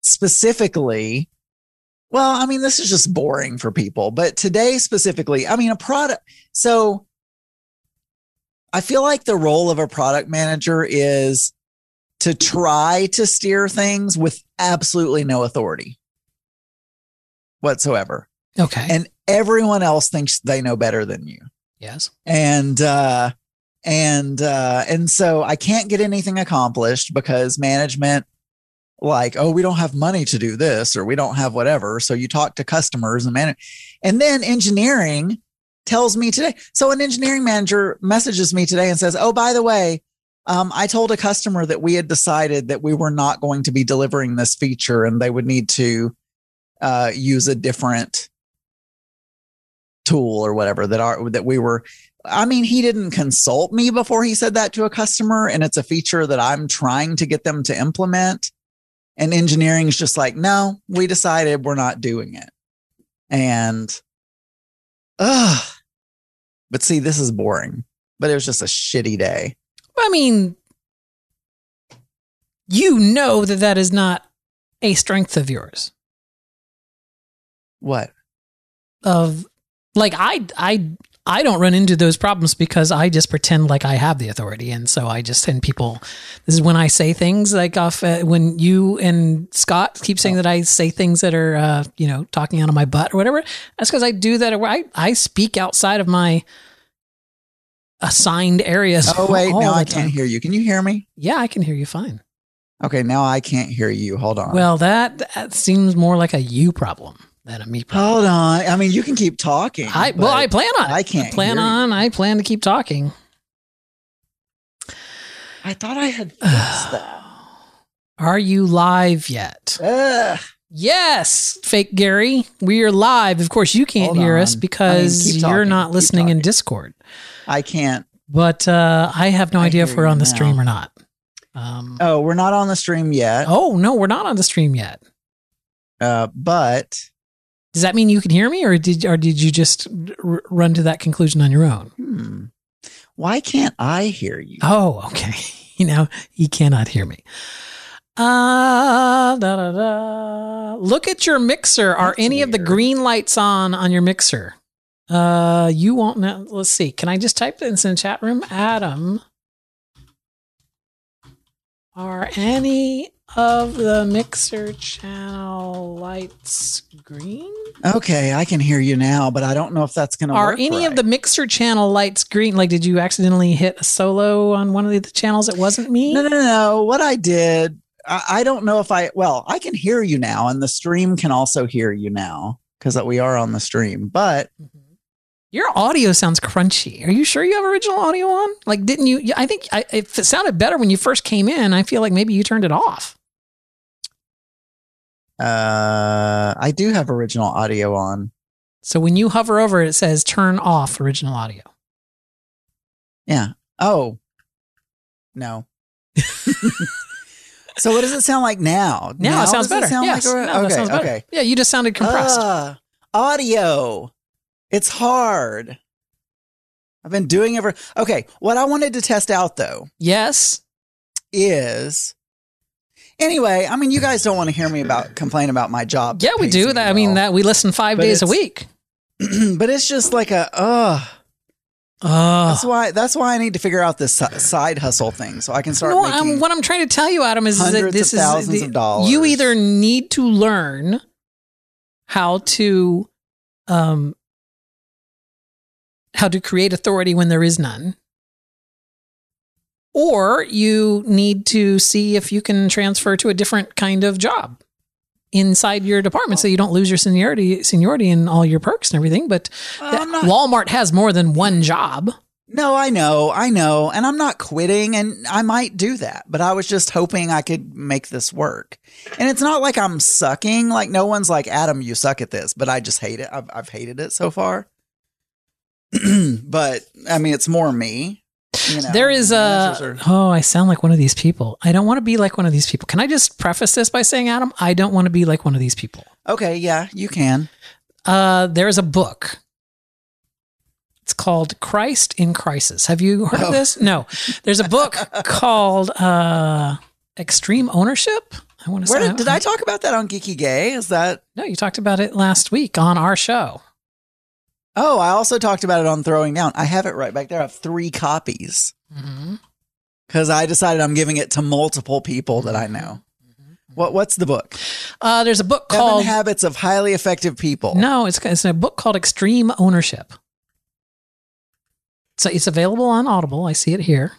specifically, well, I mean, this is just boring for people, but today specifically, I mean, a product. So I feel like the role of a product manager is to try to steer things with absolutely no authority whatsoever. Okay. And everyone else thinks they know better than you. Yes. And so I can't get anything accomplished because management, like, oh, we don't have money to do this, or we don't have whatever. So you talk to customers and then engineering tells me today. So an engineering manager messages me today and says, oh, by the way, I told a customer that we had decided that we were not going to be delivering this feature and they would need to use a different tool or whatever that we were. I mean, he didn't consult me before he said that to a customer, and it's a feature that I'm trying to get them to implement. And engineering is just like, no, we decided we're not doing it. And, but see, this is boring, but it was just a shitty day. I mean, you know that is not a strength of yours. What? Of like, I don't run into those problems because I just pretend like I have the authority. And so I just send people, this is when I say things like when you and Scott keep saying that I say things that are, talking out of my butt or whatever. That's because I do that. I speak outside of my assigned areas. Oh, wait, now I can't hear you. Can you hear me? Yeah, I can hear you fine. Okay, now I can't hear you. Hold on. Well, that seems more like a you problem than a me problem. Hold on. I mean, you can keep talking. I plan on it. I can't I plan to keep talking. I thought I had fixed that. Are you live yet? Yes, fake Gary. We are live. Of course, you can't hear us because you're not listening in Discord. I can't. But I have no idea if we're on the stream or not. We're not on the stream yet. Oh, no, we're not on the stream yet. But does that mean you can hear me, or did you just run to that conclusion on your own? Why can't I hear you? Oh, okay. He cannot hear me. Look at your mixer. Are any of the green lights on your mixer? You won't know. Let's see. Can I just type this in the chat room? Adam, are any of the mixer channel lights green? Okay, I can hear you now, but I don't know if that's going to work. Are any of the mixer channel lights green? Like, did you accidentally hit a solo on one of the channels? It wasn't me? No. What I did, I don't know if I can hear you now, and the stream can also hear you now because we are on the stream, but your audio sounds crunchy. Are you sure you have original audio on? Like, didn't you? I think it sounded better when you first came in. I feel like maybe you turned it off. I do have original audio on. So when you hover over it, it says turn off original audio. Yeah. Oh, no. So what does it sound like now? Now it sounds better. Yes. Okay. Yeah, you just sounded compressed. Audio. It's hard. I've been doing it okay. What I wanted to test out though. Yes. Is anyway, I mean, you guys don't want to hear me complain about my job. Yeah, we do that. I mean, that we listen 5 days a week. But it's just like that's why I need to figure out this side hustle thing so I can start making what I'm trying to tell you, Adam, is that this is thousands of dollars. You either need to learn how to create authority when there is none, or you need to see if you can transfer to a different kind of job inside your department so you don't lose your seniority and all your perks and everything. But Walmart has more than one job. No, I know. And I'm not quitting, and I might do that, but I was just hoping I could make this work. And it's not like I'm sucking. Like, no one's like, Adam, you suck at this, but I just hate it. I've hated it so far. But I mean, it's more me. There is I sound like one of these people. I don't want to be like one of these people. Can I just preface this by saying, Adam, I don't want to be like one of these people. Okay, yeah, you can. There's a book. It's called Christ in Crisis. Have you heard of this? No. There's a book called Extreme Ownership. I want to Where say. did I talk about that on Geeky Gay? Is that? No, you talked about it last week on our show. Oh, I also talked about it on Throwing Down. I have it right back there. I have 3 copies because I decided I'm giving it to multiple people that I know. What's the book? There's a book 7 called Habits of Highly Effective People. No, it's a book called Extreme Ownership. So it's available on Audible. I see it here.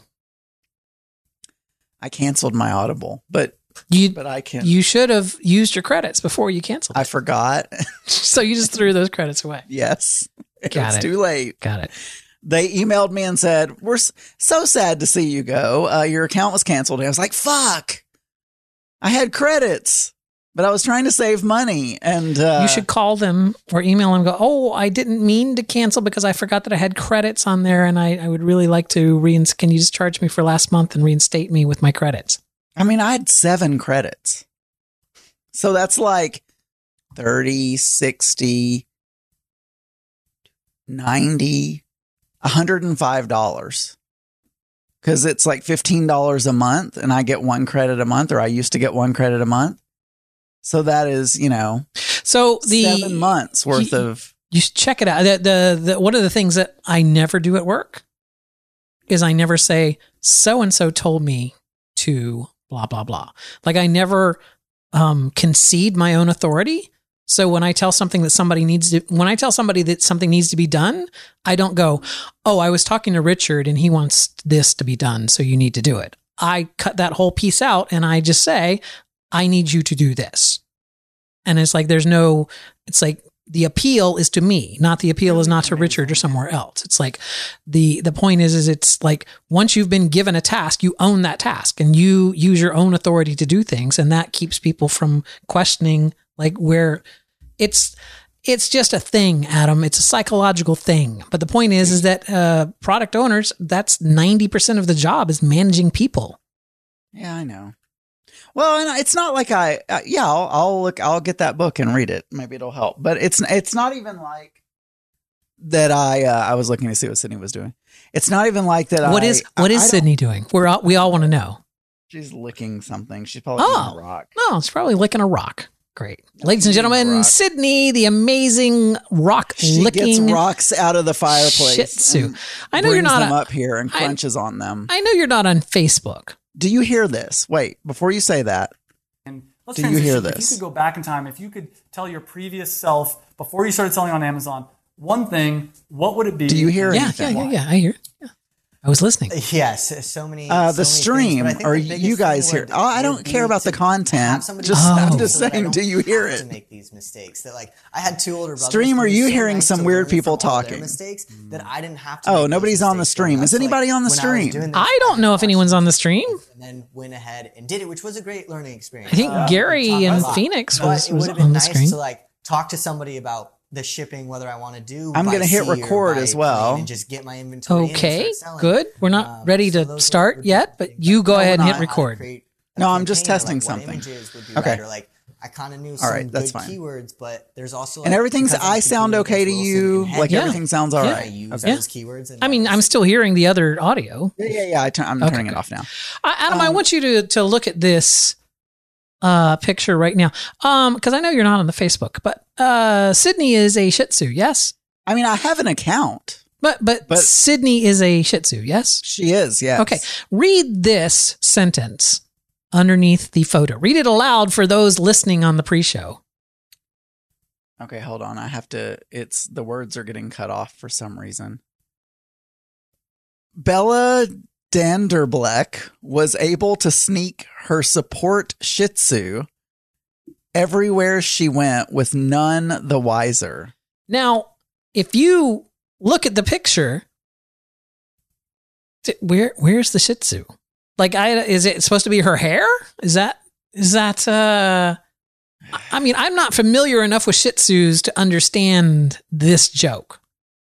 I canceled my Audible, but I can. You should have used your credits before you canceled. I forgot. So you just threw those credits away. Yes, Got it's it. too late. Got it. They emailed me and said, "We're so sad to see you go. Your account was canceled." And I was like, "Fuck! I had credits, but I was trying to save money." And You should call them or email them and go, "Oh, I didn't mean to cancel because I forgot that I had credits on there, and I would really like to can you just charge me for last month and reinstate me with my credits?" I mean, I had 7 credits. So that's like 30, 60, 90, $105. Because it's like $15 a month and I get 1 credit a month, or I used to get 1 credit a month. So that is, So the 7 months worth of. You should check it out. The one of the things that I never do at work is I never say so and so told me to blah blah blah. Like I never concede my own authority. So when I tell something that somebody that something needs to be done, I don't go, "Oh, I was talking to Richard and he wants this to be done, so you need to do it." I cut that whole piece out and I just say, "I need you to do this." And it's like it's like the appeal is to me, not the appeal is not to Richard or somewhere else. It's like the point is it's like once you've been given a task, you own that task and you use your own authority to do things. And that keeps people from questioning like where it's just a thing, Adam. It's a psychological thing. But the point is that product owners, that's 90% of the job is managing people. Yeah, I know. Well, and it's not like I'll get that book and read it. Maybe it'll help. But it's not even like that. I was looking to see what Sydney was doing. It's not even like that. What is Sydney doing? We all want to know. She's licking something. She's probably licking a rock. No, it's probably licking a rock. Great. Ladies and gentlemen, Sydney, the amazing licking. She gets rocks out of the fireplace. Shih Tzu. I know you're not them up here and crunches on them. I know you're not on Facebook. Do you hear this? Wait, before you say that. And let's do you hear this? If you could go back in time, if you could tell your previous self before you started selling on Amazon one thing, what would it be? Do you hear anything? Yeah, I hear. Yeah. I was listening. Yes, so many. The stream, or you guys hear? I don't care about the content. I'm just saying, do you hear it? To make these mistakes, that like I had 2 older brothers. Stream, are you hearing some weird people talking? Mistakes that I didn't have to. Oh, nobody's on the stream. Is anybody on the stream? I don't know if anyone's on the stream. And then went ahead and did it, which was a great learning experience. I think Gary in Phoenix was it would have on been the nice screen. to like talk to somebody about the shipping, whether I want to do. I'm going to hit record as well. And just get my inventory. Okay, good. We're not ready to start yet, but you go ahead and hit record. No, I'm just testing something. Okay. Or like I kind of knew some good keywords, but there's also and everything's. I sound okay to you. Like everything sounds all right. I use those keywords. I mean, I'm still hearing the other audio. Yeah. I'm turning it off now. Adam, I want you to look at this picture right now. Because I know you're not on the Facebook, but Sydney is a Shih Tzu, yes? I mean, I have an account. But Sydney is a Shih Tzu, yes? She is, yes. Okay. Read this sentence underneath the photo. Read it aloud for those listening on the pre-show. Okay, hold on. I have to, the words are getting cut off for some reason. Bella Danderbleck was able to sneak her support Shih Tzu everywhere she went with none the wiser. Now, if you look at the picture, where's the Shih Tzu? Like, is it supposed to be her hair? Is that? I mean, I'm not familiar enough with Shih Tzus to understand this joke.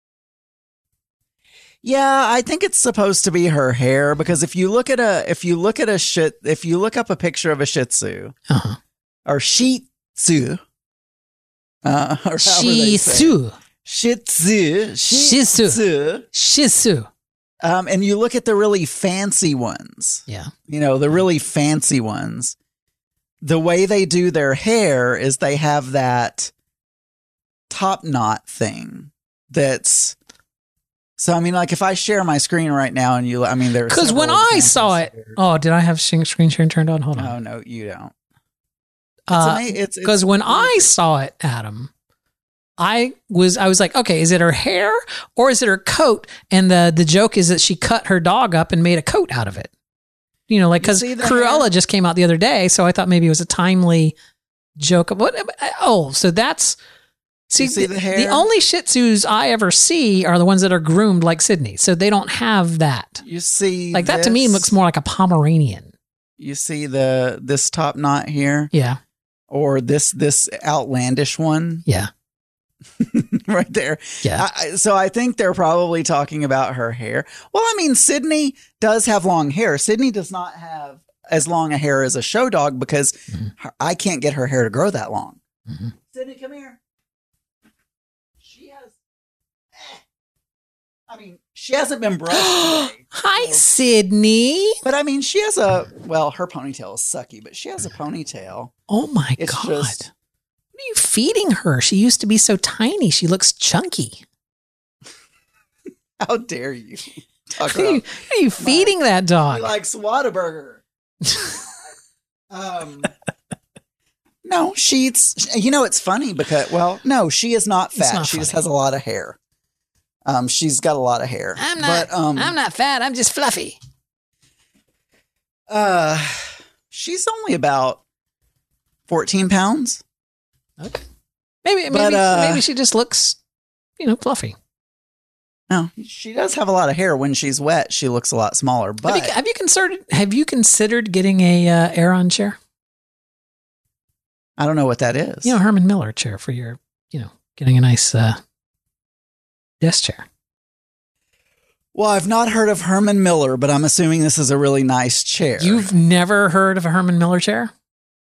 Yeah, I think it's supposed to be her hair because if you look up a picture of a Shih Tzu or Shih Tzu, or Shih Tzu, Shih Tzu, Shih Tzu, Shih Tzu. And you look at the really fancy ones. Yeah. The really fancy ones. the way they do their hair is they have that top knot thing that's, so I mean, like if I share my screen right now and you, I mean, there's, because when I saw it, did I have screen sharing turned on? Hold on. Oh no, you don't. Because when I saw it, Adam, I was like, okay, is it her hair or is it her coat? And the joke is that she cut her dog up and made a coat out of it. You know, like, because Cruella just came out the other day, so I thought maybe it was a timely joke. So that's... See the hair? The only Shih Tzus I ever see are the ones that are groomed like Sydney, so they don't have that. You see, like that to me looks more like a Pomeranian. You see this top knot here, yeah, or this outlandish one, yeah, right there, yeah. So I think they're probably talking about her hair. Well, I mean, Sydney does have long hair. Sydney does not have as long a hair as a show dog because I can't get her hair to grow that long. Mm-hmm. Sydney, come here. I mean, she hasn't been brushed today. Hi, Sydney. But I mean, she has her ponytail is sucky, but she has a ponytail. Oh my God. What are you feeding her? She used to be so tiny. She looks chunky. How dare you? What are you feeding that dog? He likes Whataburger. No, she eats, it's funny because, no, she is not fat. She just has a lot of hair. She's got a lot of hair. I'm not fat. I'm just fluffy. She's only about 14 pounds. Okay. Maybe she just looks, fluffy. No, she does have a lot of hair. When she's wet, she looks a lot smaller. But have you considered getting a Aeron chair? I don't know what that is. Herman Miller chair for your, getting a nice desk chair. Well, I've not heard of Herman Miller, but I'm assuming this is a really nice chair. You've never heard of a Herman Miller chair?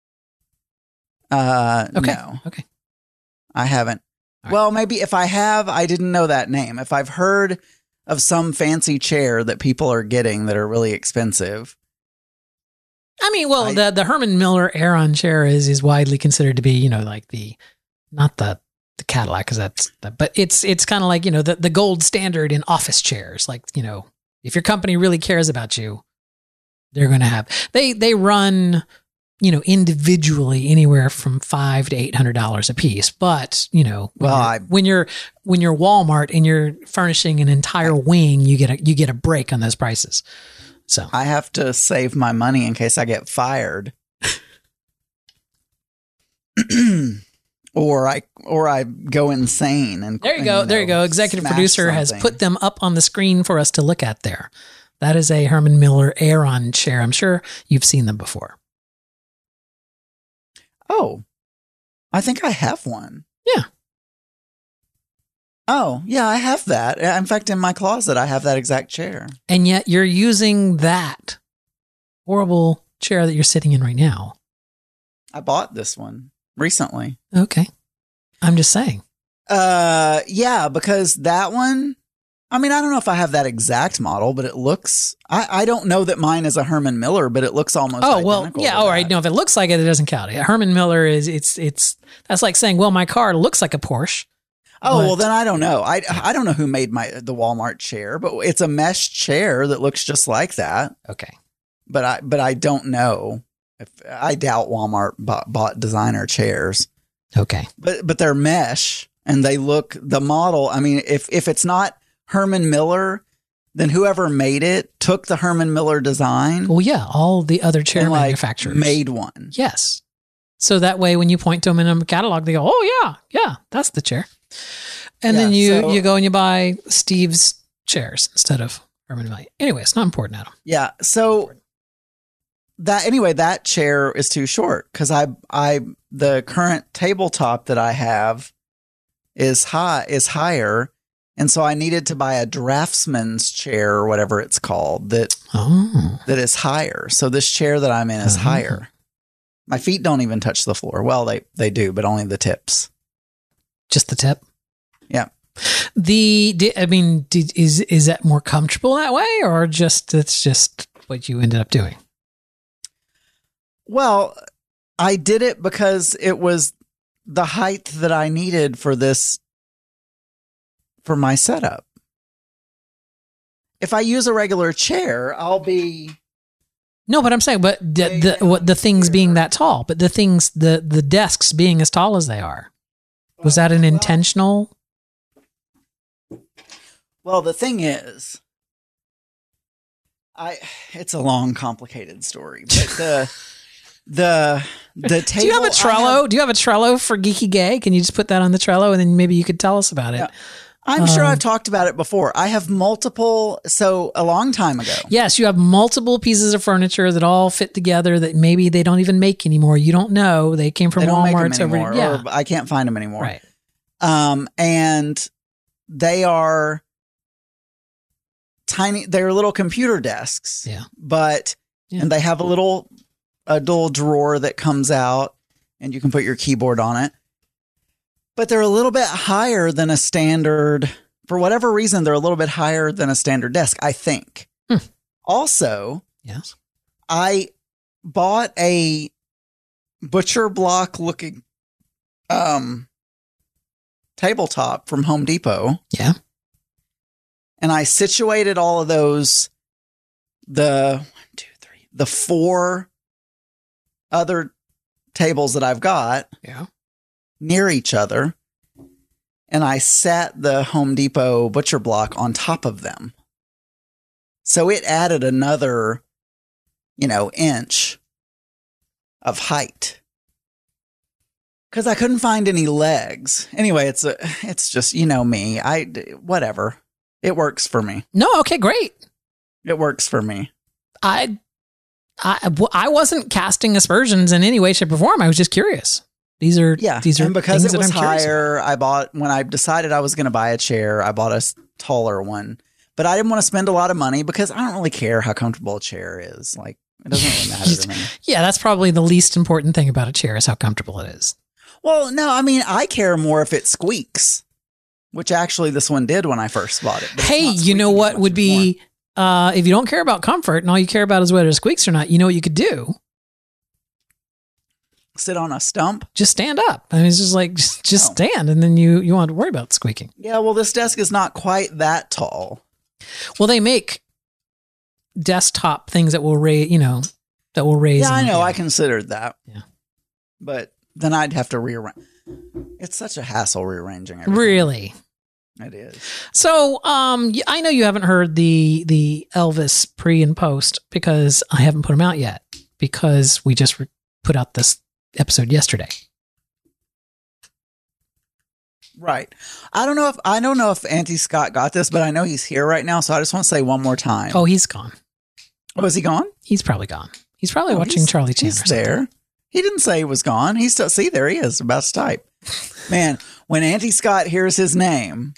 Okay. No. Okay. I haven't. Right. Well, maybe if I have, I didn't know that name. If I've heard of some fancy chair that people are getting that are really expensive. I mean, the Herman Miller Aeron chair is widely considered to be, like not the Cadillac, because but it's kind of like, the gold standard in office chairs. Like, if your company really cares about you, they're going to have, they run, individually anywhere from $500 to $800 a piece. But, when you're Walmart and you're furnishing an entire wing, you get a break on those prices. So I have to save my money in case I get fired. Or I go insane. And there you go. Executive producer has put them up on the screen for us to look at there. That is a Herman Miller Aeron chair. I'm sure you've seen them before. Oh, I think I have one. Yeah. Oh, yeah, I have that. In fact, in my closet, I have that exact chair. And yet you're using that horrible chair that you're sitting in right now. I bought this one recently. Okay. I'm just saying. Yeah, because that one, I mean, I don't know if I have that exact model, but it looks, I don't know that mine is a Herman Miller, but it looks almost identical. Well, yeah, all right. No, if it looks like it doesn't count. Herman Miller that's like saying, well, my car looks like a Porsche. Oh, well, then I don't know. I don't know who made the Walmart chair, but it's a mesh chair that looks just like that. Okay. But I don't know. I doubt Walmart bought designer chairs. Okay. But they're mesh and they look, the model, I mean, if it's not Herman Miller, then whoever made it took the Herman Miller design. Well, yeah, all the other chair manufacturers made one. Yes. So that way when you point to them in a catalog, they go, oh, yeah, that's the chair. And then you go and you buy Steve's chairs instead of Herman Miller. Anyway, it's not important, Adam. Yeah. So that chair is too short because the current tabletop that I have is higher. And so I needed to buy a draftsman's chair or whatever it's called that is higher. So this chair that I'm in is higher. My feet don't even touch the floor. Well, they do, but only the tips. Just the tip? Yeah. Is that more comfortable that way, or it's just what you ended up doing? Well, I did it because it was the height that I needed for my setup. If I use a regular chair, I'll be... No, but I'm saying, but the things being that tall, but the desks being as tall as they are, was that an intentional? Well, the thing is, it's a long, complicated story, but the table. Do you have a Trello? Do you have a Trello for Geeky Gay? Can you just put that on the Trello and then maybe you could tell us about it? Yeah. I'm sure I've talked about it before. I have multiple, so a long time ago. Yes, you have multiple pieces of furniture that all fit together that maybe they don't even make anymore. You don't know. They came from Walmart. Or I can't find them anymore. Right. And they are tiny. They're little computer desks. Yeah. And they have a little drawer that comes out and you can put your keyboard on it. But they're a little bit higher than a standard, for whatever reason, they're a little bit higher than a standard desk, I think. Also, yes, I bought a butcher block looking tabletop from Home Depot. Yeah. And I situated all of those, the 4 other tables that I've got. Yeah. Near each other, and I sat the Home Depot butcher block on top of them. So it added another, inch of height. Because I couldn't find any legs. Anyway, it's just, me. Whatever. It works for me. No, okay, great. It works for me. I wasn't casting aspersions in any way, shape, or form. I was just curious. These are and because it was higher, when I decided I was going to buy a chair, I bought a taller one. But I didn't want to spend a lot of money because I don't really care how comfortable a chair is. Like, it doesn't really matter to me. Yeah, that's probably the least important thing about a chair is how comfortable it is. Well, no, I mean, I care more if it squeaks, which actually this one did when I first bought it. Hey, you know what would be, if you don't care about comfort and all you care about is whether it squeaks or not, you know what you could do? Sit on a stump? Just stand up. I mean, it's just like, just stand, and then you won't have to worry about squeaking. Yeah, well, this desk is not quite that tall. Well, they make desktop things that will raise, that will raise. Yeah, I know. I considered that. Yeah. But then I'd have to rearrange. It's such a hassle rearranging everything. Really? It is. So, I know you haven't heard the Elvis pre and post because I haven't put them out yet because we just put out this episode yesterday. Right. I don't know if Auntie Scott got this, but I know he's here right now, so I just want to say one more time. Oh, he's gone. Oh, is he gone? He's probably gone. He's probably watching Charlie Chan. He's there. He didn't say he was gone. He's still, see, there he is, about to type. Man, when Auntie Scott hears his name,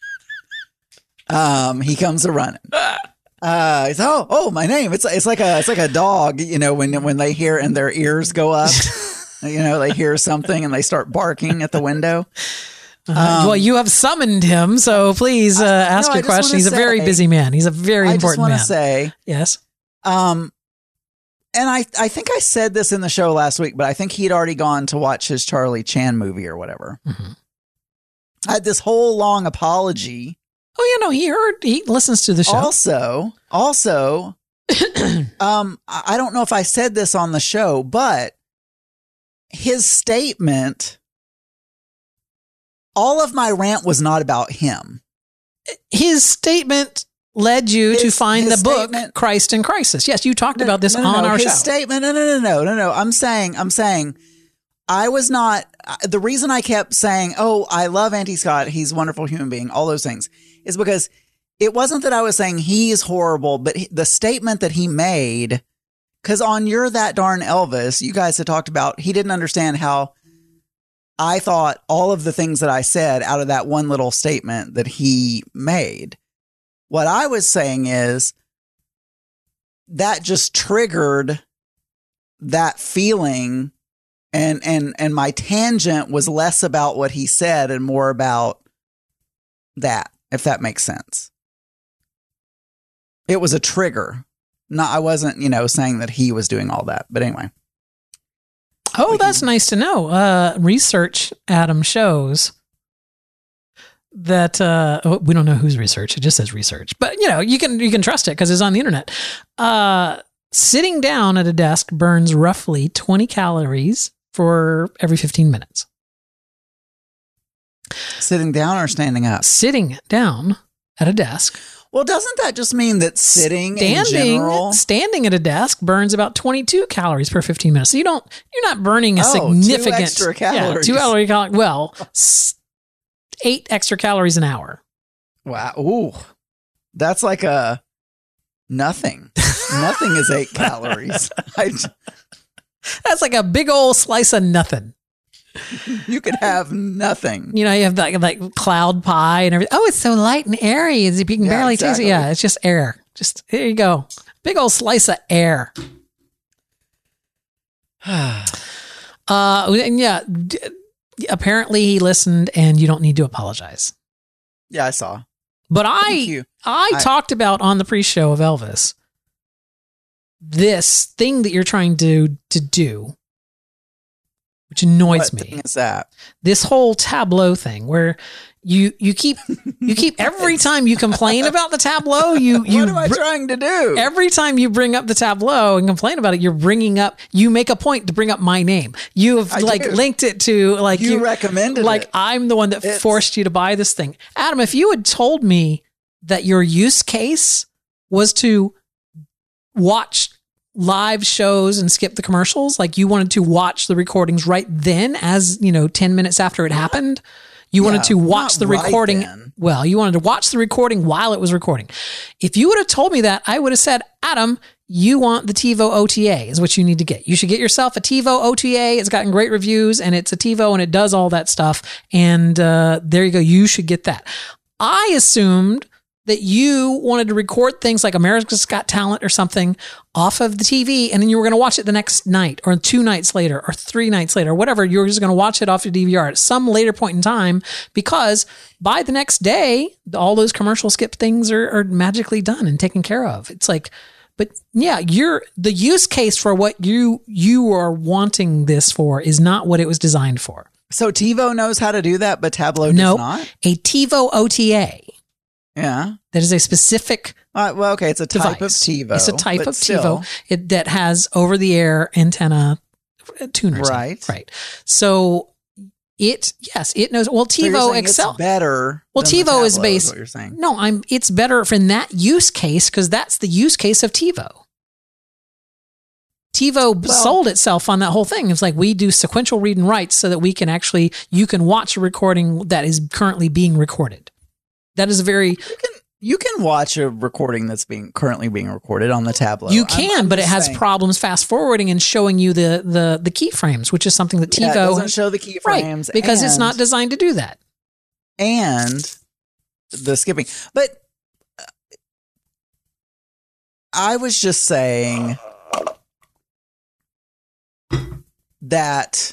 he comes a running. It's my name. It's like a dog, when they hear and their ears go up. They hear something and they start barking at the window. Well, you have summoned him, so please ask your question. He's a very busy man. He's a very important man. I just want to say, yes. And I think I said this in the show last week, but I think he'd already gone to watch his Charlie Chan movie or whatever. Mm-hmm. I had this whole long apology. Oh, he listens to the show. Also, I don't know if I said this on the show, but his statement, all of my rant was not about him. His statement led you to find the book Christ in Crisis. Yes, you talked about this on our show. His statement, no. I'm saying I was not, the reason I kept saying, I love Auntie Scott, he's a wonderful human being, all those things, is because it wasn't that I was saying he's horrible, but the statement that he made, because on You're That Darn Elvis, you guys had talked about, he didn't understand how I thought all of the things that I said out of that one little statement that he made. What I was saying is that just triggered that feeling, and my tangent was less about what he said and more about that, if that makes sense. It was a trigger. I wasn't, saying that he was doing all that. But anyway. Oh, that's nice to know. Research, Adam, shows that we don't know whose research. It just says research, but you can trust it because it's on the internet. Sitting down at a desk burns roughly 20 calories for every 15 minutes. Sitting down or standing up? Sitting down at a desk. Well, doesn't that just mean that standing at a desk burns about 22 calories per 15 minutes? So you're not burning a significant 2 extra calories. 2 calories. Well, 8 extra calories an hour. Wow. Ooh. That's like a nothing. Nothing is 8 calories. That's like a big old slice of nothing. You could have nothing. You have like cloud pie and everything. Oh, it's so light and airy. You can barely taste it. Yeah, it's just air. Just there you go. Big old slice of air. Apparently he listened, and you don't need to apologize. Yeah, I saw. But I talked about on the pre-show of Elvis this thing that you're trying to do, which annoys me. What thing is that? This whole Tableau thing where you keep every time you complain about the Tableau, what am I trying to do? Every time you bring up the Tableau and complain about it, you make a point to bring up my name. You have linked it to you recommended it. I'm the one that forced you to buy this thing. Adam, if you had told me that your use case was to watch live shows and skip the commercials, like you wanted to watch the recordings right then, as 10 minutes after it happened, you wanted to watch the recording. Well, you wanted to watch the recording while it was recording. If you would have told me that, I would have said, Adam, you want the TiVo OTA is what you need to get. You should get yourself a TiVo OTA. It's gotten great reviews, and it's a TiVo, and it does all that stuff. And there you go. You should get that. I assumed that you wanted to record things like America's Got Talent or something off of the TV, and then you were going to watch it the next night or 2 nights later or 3 nights later, or whatever. You were just going to watch it off your DVR at some later point in time, because by the next day, all those commercial skip things are magically done and taken care of. It's like, but yeah, the use case for what you are wanting this for is not what it was designed for. So TiVo knows how to do that, but Tableau does not? A TiVo OTA. Yeah. That is a specific okay, it's a type device. of TiVo. It's a type of TiVo that has over-the-air antenna tuners. Right. So it knows. Well, TiVo Excel. It's better. Well, TiVo is based. Is what you're saying. No, it's better in that use case, because that's the use case of TiVo. TiVo sold itself on that whole thing. It's like, we do sequential read and writes so that you can watch a recording that is currently being recorded. That is you can watch a recording that's currently being recorded on the Tableau. You can, but it has problems fast forwarding and showing you the keyframes, which is something that TiVo doesn't show the keyframes, right, because it's not designed to do that. And the skipping. But I was just saying that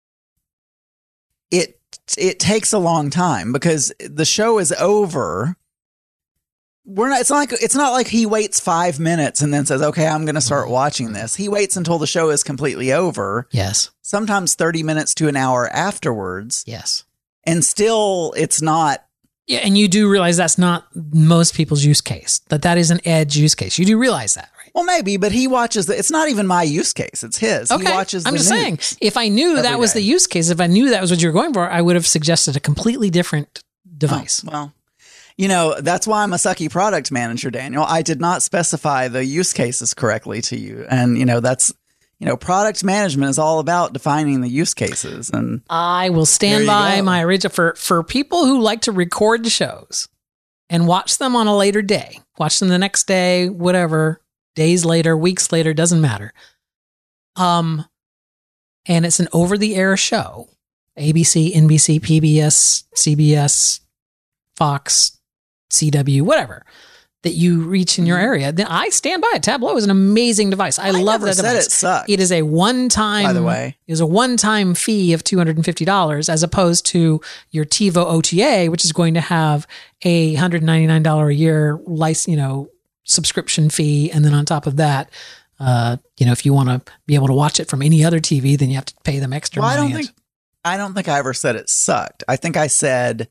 it takes a long time, because the show is over. It's not like he waits 5 minutes and then says, okay, I'm going to start watching this. He waits until the show is completely over. Yes. Sometimes 30 minutes to an hour afterwards. Yes. And still it's not. Yeah. And you do realize that's not most people's use case, that is an edge use case. You do realize that, right? Well, maybe, but he watches it's not even my use case. It's his. Okay. He watches I'm just saying, if I knew that was the use case, if I knew that was what you were going for, I would have suggested a completely different device. Oh, well, that's why I'm a sucky product manager, Daniel. I did not specify the use cases correctly to you. And, that's, product management is all about defining the use cases. And I will stand by my original for people who like to record shows and watch them on a later day, watch them the next day, whatever, days later, weeks later, doesn't matter. And it's an over-the-air show. ABC, NBC, PBS, CBS, Fox, CW, whatever, that you reach in your area. Then I stand by it. Tableau is an amazing device. I love that device. It sucked. It is a one-time, by the way, is a one-time fee of $250, as opposed to your TiVo OTA, which is going to have a $199 a year license, subscription fee, and then on top of that, if you want to be able to watch it from any other TV, then you have to pay them extra money. I don't think I ever said it sucked. I think I said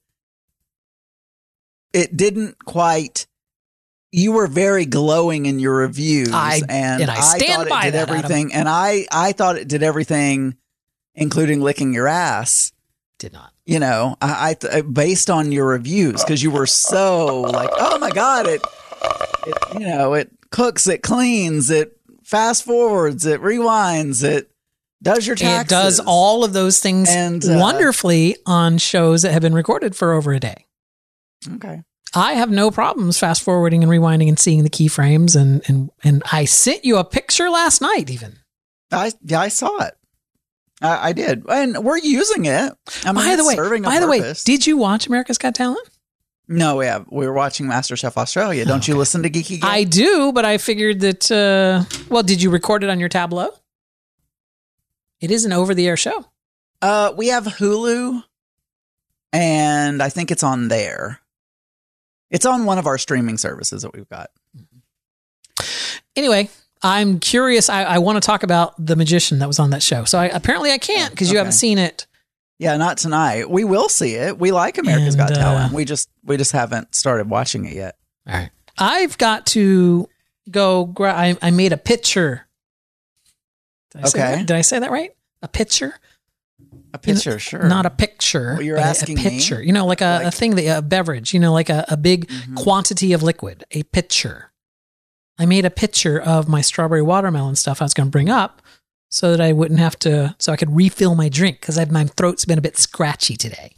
it didn't quite. You were very glowing in your reviews, and I stand by that, everything. Adam. And I thought it did everything, including licking your ass. Did not. I based on your reviews, because you were so like, oh my God, it cooks, it cleans, it fast forwards, it rewinds, it does your taxes. It does all of those things wonderfully on shows that have been recorded for over a day. Okay. I have no problems fast forwarding and rewinding and seeing the keyframes, and I sent you a picture last night even. I saw it. I did. And we're using it. By the way, did you watch America's Got Talent? No, we were watching MasterChef Australia. Don't you listen to Geeky Gay? I do, but I figured that, did you record it on your Tableau? It is an over-the-air show. We have Hulu, and I think it's on there. It's on one of our streaming services that we've got. Anyway, I'm curious. I want to talk about the magician that was on that show. So apparently I can't, because you haven't seen it. Yeah, not tonight. We will see it. We like America's Got Talent. We just haven't started watching it yet. All right. I've got to go. I made a picture. Did I say that right? A picture? A picture, sure. Not a picture. Well, you're asking a picture. Me? Like a thing, a beverage, like a big quantity of liquid, a pitcher. I made a picture of my strawberry watermelon stuff I was going to bring up so that I wouldn't have to, so I could refill my drink, because my throat's been a bit scratchy today.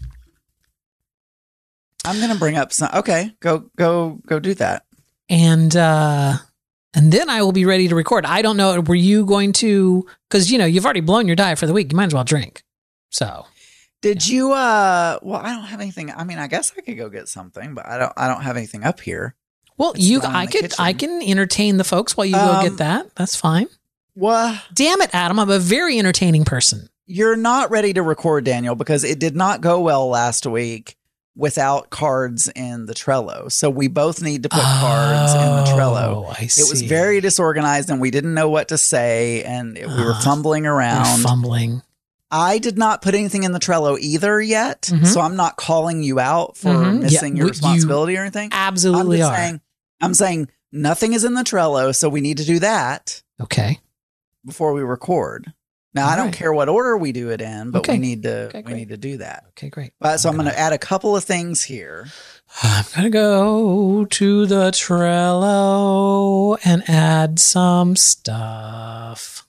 I'm going to bring up some. Okay, go do that. And then I will be ready to record. I don't know. Were you going to, because you've already blown your diet for the week. You might as well drink. So did you, I don't have anything. I mean, I guess I could go get something, but I don't have anything up here. Well, I can entertain the folks while you go get that. That's fine. What? Damn it, Adam. I'm a very entertaining person. You're not ready to record, Daniel, because it did not go well last week without cards in the Trello. So we both need to put cards in the Trello. I see. It was very disorganized, and we didn't know what to say, and we were fumbling around. Fumbling. I did not put anything in the Trello either yet, so I'm not calling you out for missing your responsibility or anything. Absolutely I'm saying nothing is in the Trello, so we need to do that. Okay. Before we record. Now, I don't care what order we do it in, but we need to do that. Okay, great. So I'm going to add a couple of things here. I'm going to go to the Trello and add some stuff.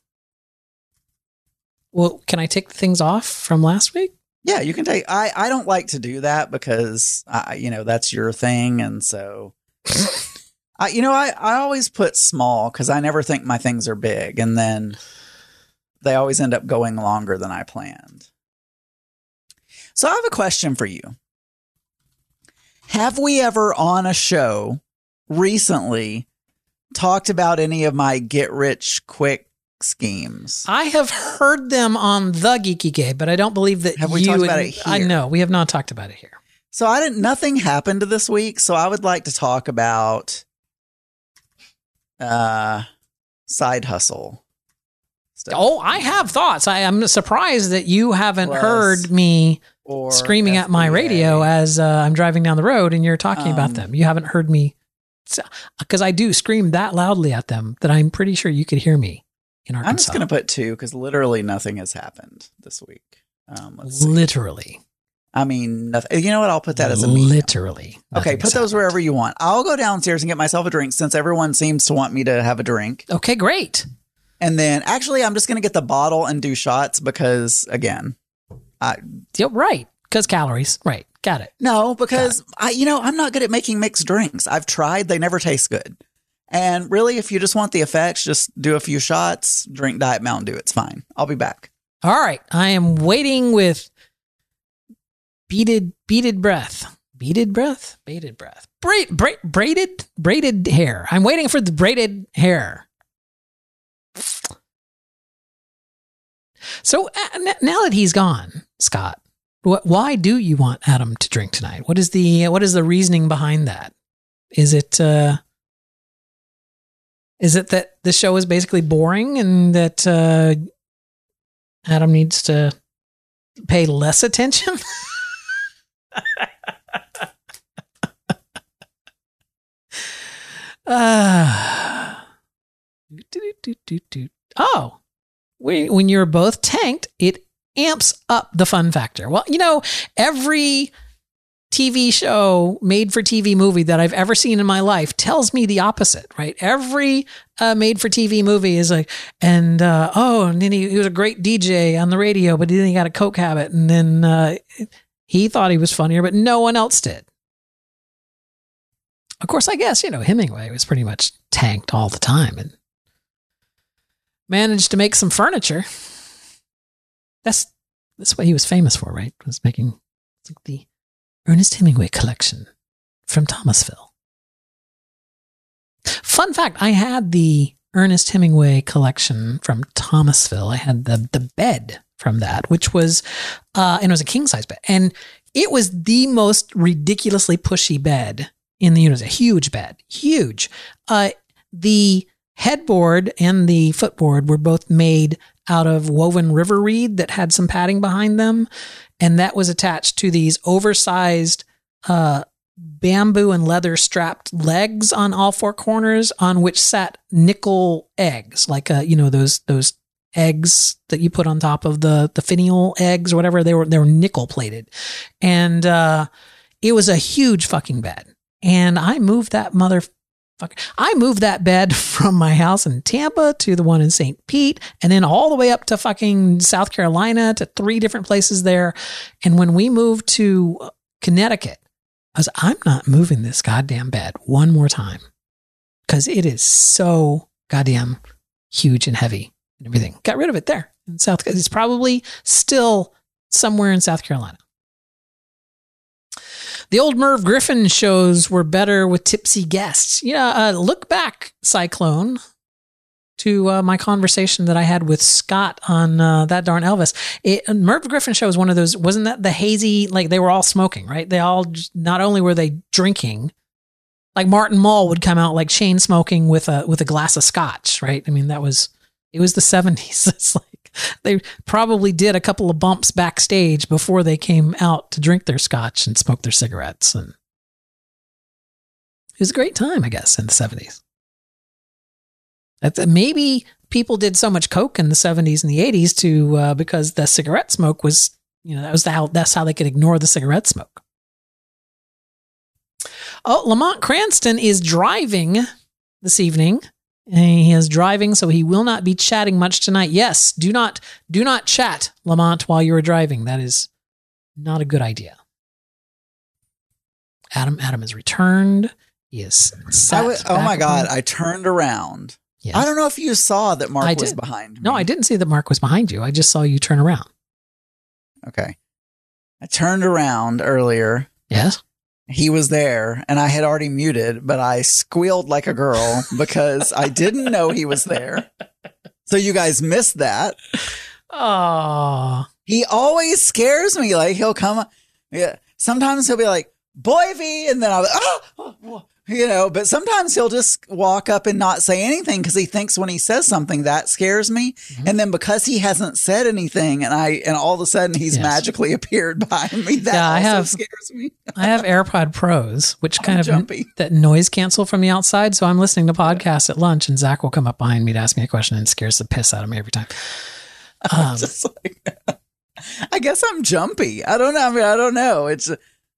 Well, can I take the things off from last week? Yeah, you can take. I don't like to do that because that's your thing, and so I always put small because I never think my things are big, and then they always end up going longer than I planned. So I have a question for you. Have we ever on a show recently talked about any of my get rich quick schemes? I have heard them on the Geeky Gay, but I don't believe that have we talked about it here? I know we have not talked about it here. So nothing happened this week. So I would like to talk about side hustle stuff. Oh, I have thoughts. I'm surprised that you haven't heard me screaming at my radio as I'm driving down the road and you're talking about them. You haven't heard me, because I do scream that loudly at them that I'm pretty sure you could hear me in Arkansas. I'm just going to put 2 because literally nothing has happened this week. Literally. I mean, nothing. You know what? I'll put that as a medium. Literally. Okay, put those wherever you want. I'll go downstairs and get myself a drink since everyone seems to want me to have a drink. Okay, great. And then actually, I'm just going to get the bottle and do shots because, again, right. Because calories. Right. Got it. No, because I'm not good at making mixed drinks. I've tried. They never taste good. And really, if you just want the effects, just do a few shots, drink Diet Mountain Dew. It's fine. I'll be back. All right. I am waiting with bated breath. Braided hair. I'm waiting for the braided hair. So now that he's gone, Scott, why do you want Adam to drink tonight? What is the reasoning behind that? Is it Is it that the show is basically boring and that Adam needs to pay less attention? When you're both tanked, it amps up the fun factor. Well, every TV show, made for TV movie that I've ever seen in my life tells me the opposite, right? Every made for TV movie is like, and then he was a great DJ on the radio, but then he got a coke habit, and then he thought he was funnier, but no one else did. Of course, I guess, Hemingway was pretty much tanked all the time and managed to make some furniture. That's what he was famous for, right? Was making the Ernest Hemingway collection from Thomasville. Fun fact, I had the Ernest Hemingway collection from Thomasville. I had the bed from that, which was, and it was a king size bed. And it was the most ridiculously pushy bed in the universe. A huge bed, huge. The headboard and the footboard were both made out of woven river reed that had some padding behind them. And that was attached to these oversized bamboo and leather strapped legs on all four corners, on which sat nickel eggs, like those eggs that you put on top of the finial eggs or whatever. They were nickel plated, and it was a huge fucking bed. And I moved that bed from my house in Tampa to the one in St. Pete, and then all the way up to fucking South Carolina to 3 different places there. And when we moved to Connecticut, I'm not moving this goddamn bed one more time, because it is so goddamn huge and heavy and everything. Got rid of it there in South. It's probably still somewhere in South Carolina. The old Merv Griffin shows were better with tipsy guests. Look back, Cyclone, to my conversation that I had with Scott on That Darn Elvis. Merv Griffin show was one of those, wasn't that the hazy, like they were all smoking, right? They all, not only were they drinking, like Martin Mull would come out like chain smoking with a glass of scotch, right? I mean, it was the 70s. It's like, they probably did a couple of bumps backstage before they came out to drink their scotch and smoke their cigarettes. And it was a great time, I guess, in the 70s. Maybe people did so much coke in the 70s and the 80s because the cigarette smoke was, that's how they could ignore the cigarette smoke. Oh, Lamont Cranston is driving this evening. He is driving, so he will not be chatting much tonight. Yes, do not chat, Lamont, while you are driving. That is not a good idea. Adam has returned. He is sat oh my God, I turned around. Yes. I don't know if you saw that Mark was behind me. No, I didn't see that Mark was behind you. I just saw you turn around. Okay. I turned around earlier. Yes. He was there, and I had already muted, but I squealed like a girl because I didn't know he was there. So you guys missed that. Oh, he always scares me. Like he'll come, sometimes he'll be like, "Boy-vy," and then I'll be, but sometimes he'll just walk up and not say anything because he thinks when he says something that scares me. Mm-hmm. And then because he hasn't said anything and all of a sudden he's magically appeared behind me, that scares me. I have AirPod Pros, which kind of that noise cancel from the outside. So I'm listening to podcasts at lunch and Zach will come up behind me to ask me a question and scares the piss out of me every time. Just like, I guess I'm jumpy. I don't know. I don't know. It's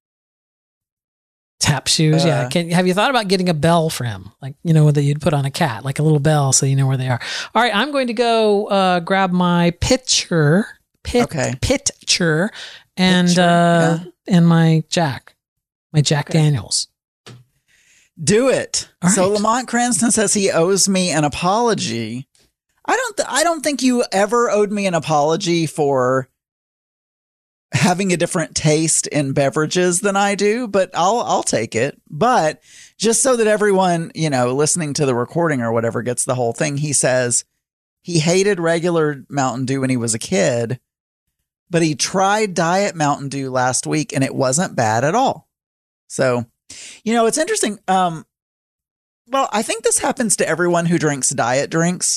tap shoes. Yeah. Have you thought about getting a bell for him? Like, that you'd put on a cat, like a little bell so you know where they are. All right. I'm going to go grab my pitcher and my Jack Daniels. Do it. All right. So Lamont Cranston says he owes me an apology. I don't think you ever owed me an apology for having a different taste in beverages than I do, but I'll take it. But just so that everyone, listening to the recording or whatever gets the whole thing, he says he hated regular Mountain Dew when he was a kid, but he tried Diet Mountain Dew last week and it wasn't bad at all. So, it's interesting. Well, I think this happens to everyone who drinks diet drinks.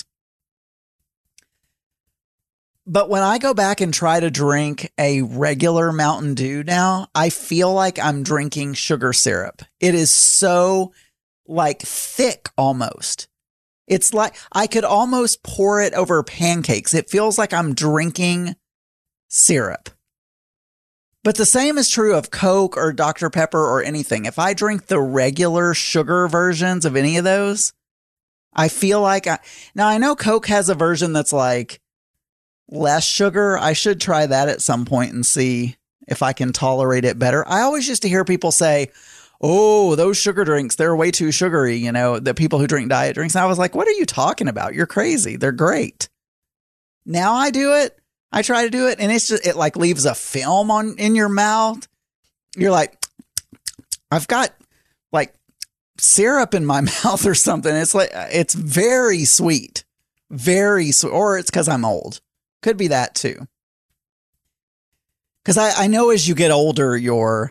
But when I go back and try to drink a regular Mountain Dew now, I feel like I'm drinking sugar syrup. It is so like thick almost. It's like I could almost pour it over pancakes. It feels like I'm drinking syrup. But the same is true of Coke or Dr. Pepper or anything. If I drink the regular sugar versions of any of those, I feel like now I know Coke has a version that's like less sugar. I should try that at some point and see if I can tolerate it better. I always used to hear people say, oh, those sugar drinks, they're way too sugary, the people who drink diet drinks. And I was like, what are you talking about? You're crazy. They're great. Now I do it. I try to do it, and it like leaves a film in your mouth. You're like, I've got like syrup in my mouth or something. It's like, it's very sweet, or it's because I'm old. Could be that too. Because I know as you get older, your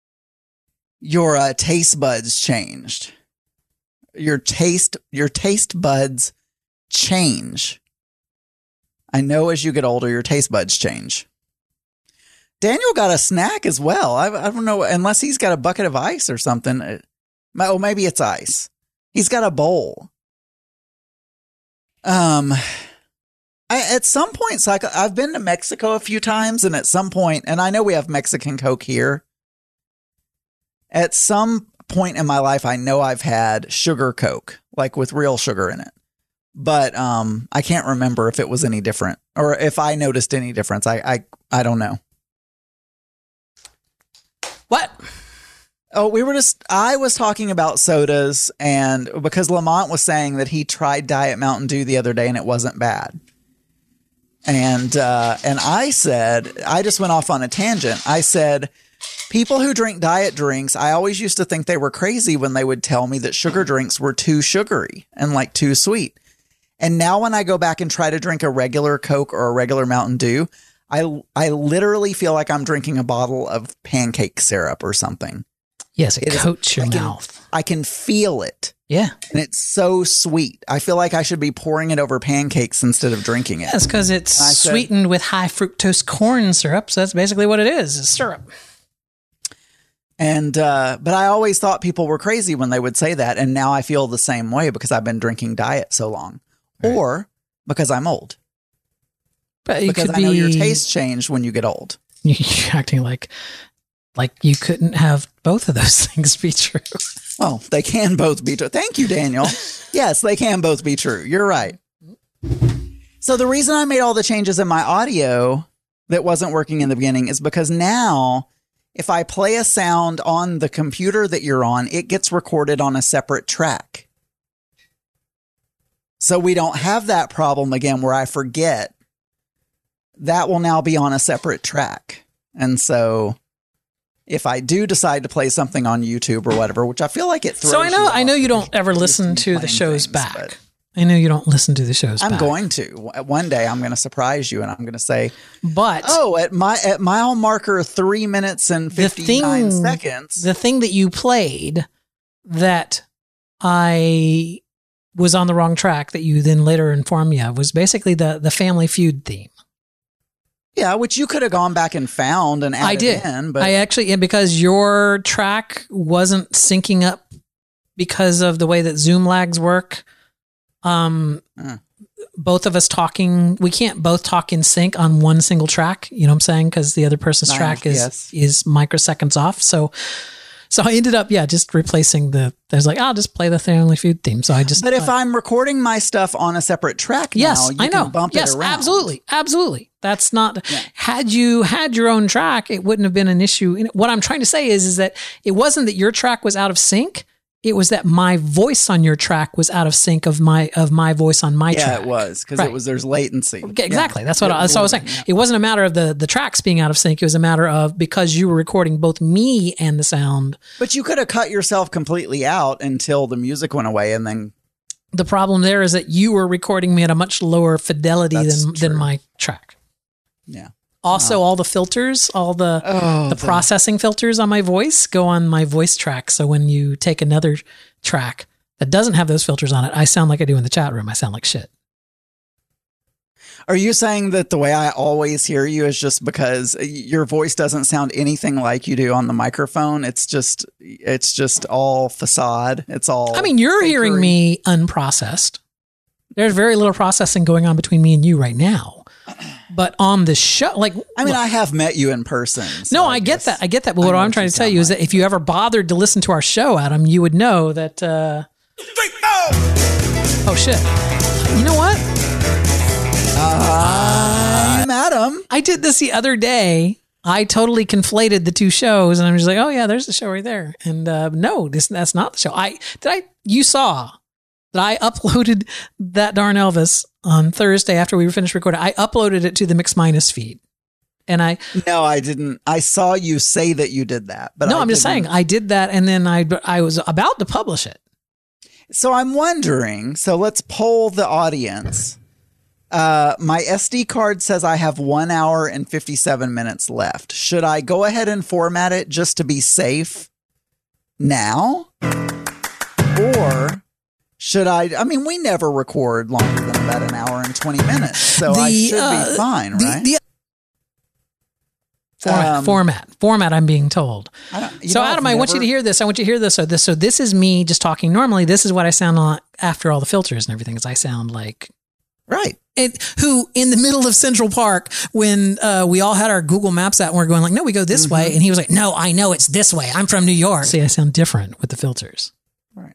taste buds changed. Your taste buds change. I know as you get older, your taste buds change. Daniel got a snack as well. I don't know, unless he's got a bucket of ice or something. Oh, maybe it's ice. He's got a bowl. At some point, I've been to Mexico a few times, and at some point, and I know we have Mexican Coke here. At some point in my life, I know I've had sugar Coke, like with real sugar in it. But I can't remember if it was any different or if I noticed any difference. I don't know. What? Oh, I was talking about sodas, and because Lamont was saying that he tried Diet Mountain Dew the other day and it wasn't bad. And I said, I just went off on a tangent. I said, people who drink diet drinks, I always used to think they were crazy when they would tell me that sugar drinks were too sugary and like too sweet. And now when I go back and try to drink a regular Coke or a regular Mountain Dew, I literally feel like I'm drinking a bottle of pancake syrup or something. Yes, it coats your mouth. I can feel it. Yeah. And it's so sweet. I feel like I should be pouring it over pancakes instead of drinking it. That's because it's sweetened with high fructose corn syrup. So that's basically what it is syrup. And, but I always thought people were crazy when they would say that. And now I feel the same way because I've been drinking diet so long. Right. Or because I'm old. But because I know your taste changed when you get old. You're acting like you couldn't have both of those things be true. Well, they can both be true. Thank you, Daniel. Yes, they can both be true. You're right. So the reason I made all the changes in my audio that wasn't working in the beginning is because now if I play a sound on the computer that you're on, it gets recorded on a separate track. So we don't have that problem again where I forget. That will now be on a separate track. And so if I do decide to play something on YouTube or whatever, which I feel like it throws. So I know you don't ever listen to the shows back. I know you don't listen to the shows back. I'm going to. One day I'm going to surprise you and I'm going to say, but at mile marker 3 minutes and 59 seconds. The thing that you played that I was on the wrong track that you then later informed me of was basically the Family Feud theme. Yeah, which you could have gone back and found and added in. But I actually, because your track wasn't syncing up because of the way that Zoom lags work. Both of us talking, we can't both talk in sync on one single track. You know what I'm saying? Because the other person's track is microseconds off. So I ended up, just replacing there's like, I'll just play the Family Feud theme. So I just. But if I'm recording my stuff on a separate track now, you can bump it around. Absolutely. That's not, had you had your own track, it wouldn't have been an issue. What I'm trying to say is that it wasn't that your track was out of sync. It was that my voice on your track was out of sync of my voice on my track. Yeah, it was because there's latency. Exactly. That's what I was saying. Yeah. It wasn't a matter of the tracks being out of sync. It was a matter of because you were recording both me and the sound. But you could have cut yourself completely out until the music went away and then. The problem there is that you were recording me at a much lower fidelity than my track. Yeah. Also, all the filters, all the processing filters on my voice go on my voice track. So when you take another track, that doesn't have those filters on it, I sound like I do in the chat room. I sound like shit. Are you saying that the way I always hear you is just because your voice doesn't sound anything like you do on the microphone? It's just all facade. It's all. I mean, you're hearing me unprocessed. There's very little processing going on between me and you right now. But on the show, like, I mean, I have met you in person. So no, I get that. I get that. But what I'm trying to tell you is that if you ever bothered to listen to our show, Adam, you would know that. Oh shit! You know what? I'm Adam. I did this the other day. I totally conflated the two shows, and I'm just like, oh yeah, there's the show right there. And no, that's not the show. You saw that I uploaded that darn Elvis on Thursday after we were finished recording. I uploaded it to the Mix Minus feed. And No, I didn't. I saw you say that you did that. But I'm just saying I did that, and then I was about to publish it. So I'm wondering, so let's poll the audience. My SD card says I have 1 hour and 57 minutes left. Should I go ahead and format it just to be safe now? Or should I mean, we never record longer than about an hour and 20 minutes. So I should be fine, right? Format, I'm being told. So Adam, I want you to hear this. So this is me just talking normally. This is what I sound like after all the filters and everything, is I sound like. Right. Who in the middle of Central Park when we all had our Google Maps out and we're going like, no, we go this way. And he was like, no, I know it's this way. I'm from New York. See, I sound different with the filters. Right.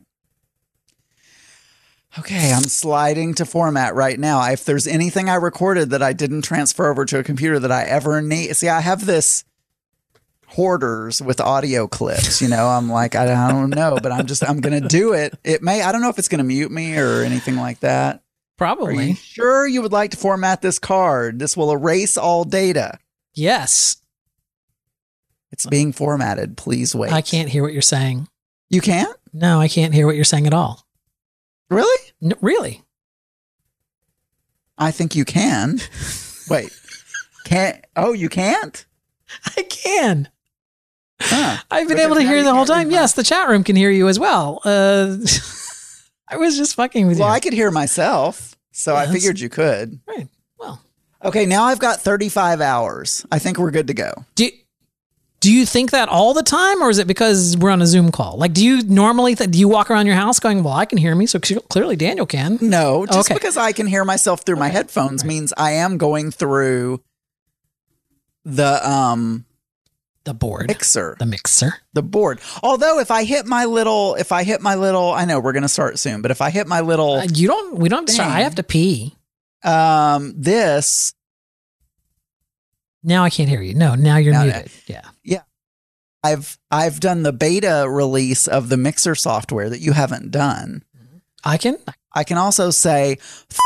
Okay, I'm sliding to format right now. If there's anything I recorded that I didn't transfer over to a computer that I ever need. See, I have this hoarders with audio clips, I'm like, I don't know, but I'm going to do it. I don't know if it's going to mute me or anything like that. Probably. Are you sure you would like to format this card? This will erase all data. Yes. It's being formatted. Please wait. I can't hear what you're saying. You can't? No, I can't hear what you're saying at all. Really? No, really? I think you can. Wait. Can't? Oh, you can't? I can. Huh. I've been able to hear you the whole time. Yes, the chat room can hear you as well. I was just fucking with you. Well, I could hear myself, so I figured you could. Right. Well. Okay, now I've got 35 hours. I think we're good to go. Do you think that all the time, or is it because we're on a Zoom call? Like, do you normally do you walk around your house going, well, I can hear me, so clearly Daniel can? No, just because I can hear myself through my headphones means I am going through the board mixer, the board. Although if I hit my little, I know we're going to start soon, but if I hit my little, we don't have to start. I have to pee. This. Now I can't hear you. No, now you're muted. Yeah. I've done the beta release of the mixer software that you haven't done. I can also say,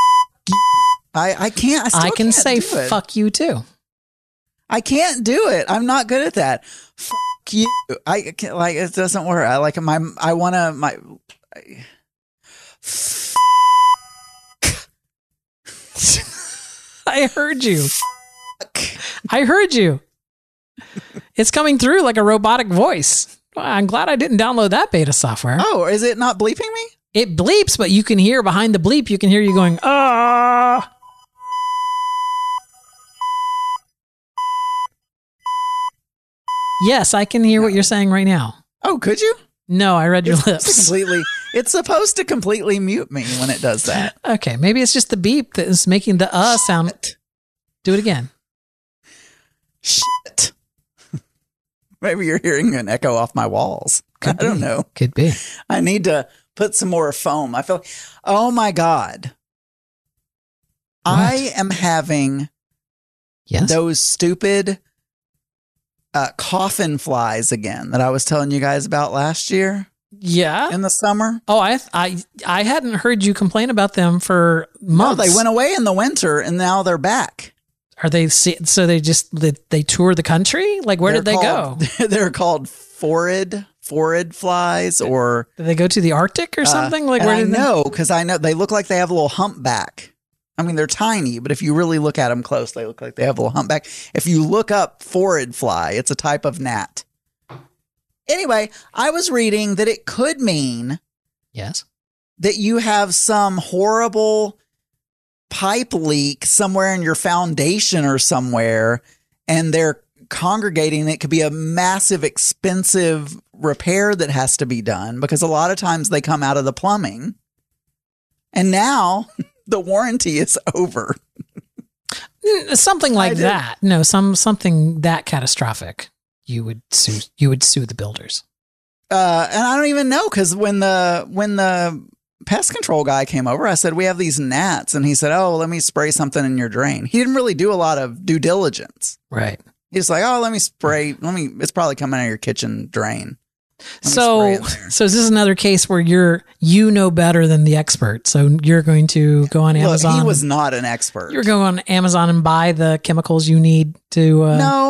I can't. I can say fuck you too. I can't do it. I'm not good at that. Fuck you. I can't, like, it doesn't work. I like I want to, I heard you. I heard you. It's coming through like a robotic voice. I'm glad I didn't download that beta software. Oh, is it not bleeping me? It bleeps, but you can hear behind the bleep, you can hear you going, ah. Yes, I can hear what you're saying right now. Oh, could you? No, I read your lips. It's supposed to completely mute me when it does that. Okay, maybe it's just the beep that is making the sound. Do it again. Shit. Maybe you're hearing an echo off my walls. I don't know. Could be. I need to put some more foam. I feel like, oh my God. What? I am having those stupid coffin flies again that I was telling you guys about last year. Yeah. In the summer. Oh, I hadn't heard you complain about them for months. No, they went away in the winter and now they're back. Are they, so they tour the country? Like, where did they go? They're called phorid flies, or did they go to the Arctic or something? Like, where did because I know they look like they have a little humpback. I mean, they're tiny, but if you really look at them close, they look like they have a little humpback. If you look up phorid fly, it's a type of gnat. Anyway, I was reading that it could mean that you have some horrible pipe leak somewhere in your foundation or somewhere, and they're congregating. It could be a massive, expensive repair that has to be done, because a lot of times they come out of the plumbing, and now the warranty is over. Something like that. No, something that catastrophic. You would sue the builders. And I don't even know, because when the pest control guy came over, I said, we have these gnats, and he said, oh, let me spray something in your drain. He didn't really do a lot of due diligence. Right. He's like, oh, it's probably coming out of your kitchen drain. So this is another case where you know better than the expert. So you're going to go on Amazon. He was not an expert. You're going on Amazon and buy the chemicals you need to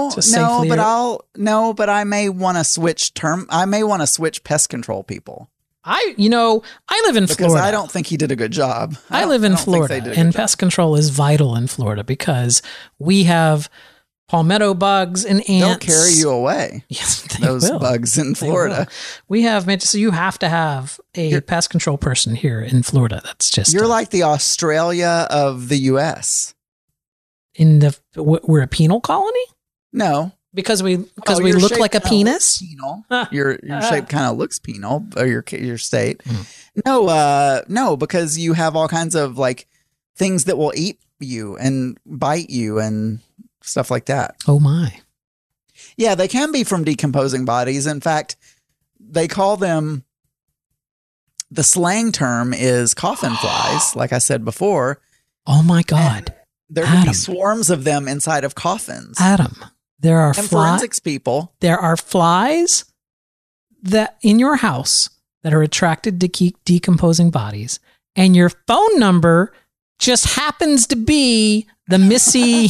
but I may want to switch pest control people. I live in Florida. Because I don't think he did a good job. I live in Florida, and pest control is vital in Florida because we have palmetto bugs and ants. They'll carry you away. Yes, those bugs in Florida. We have, so you have to have a pest control person here in Florida. That's just you're like the Australia of the U.S. We're a penal colony? No. Because we look like a penis. Penal. Your shape kind of looks penal, or your state. No, because you have all kinds of like things that will eat you and bite you and stuff like that. Oh my! Yeah, they can be from decomposing bodies. In fact, they call them. The slang term is coffin flies. Like I said before. Oh my God! There can be swarms of them inside of coffins. Adam. There are forensics people. There are flies that in your house that are attracted to keep decomposing bodies, and your phone number just happens to be the Missy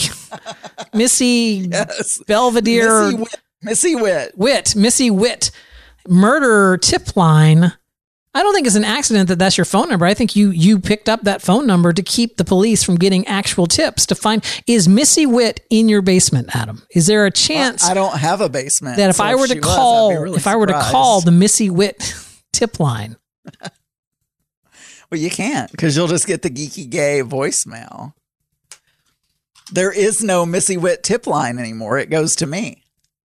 yes. Belvedere Missy Witt murder tip line. I don't think it's an accident that that's your phone number. I think you picked up that phone number to keep the police from getting actual tips to find, is Missy Witt in your basement, Adam? Is there a chance? I don't have a basement. That if I were to call the Missy Witt tip line. Well, you can't, because you'll just get the geeky gay voicemail. There is no Missy Witt tip line anymore. It goes to me.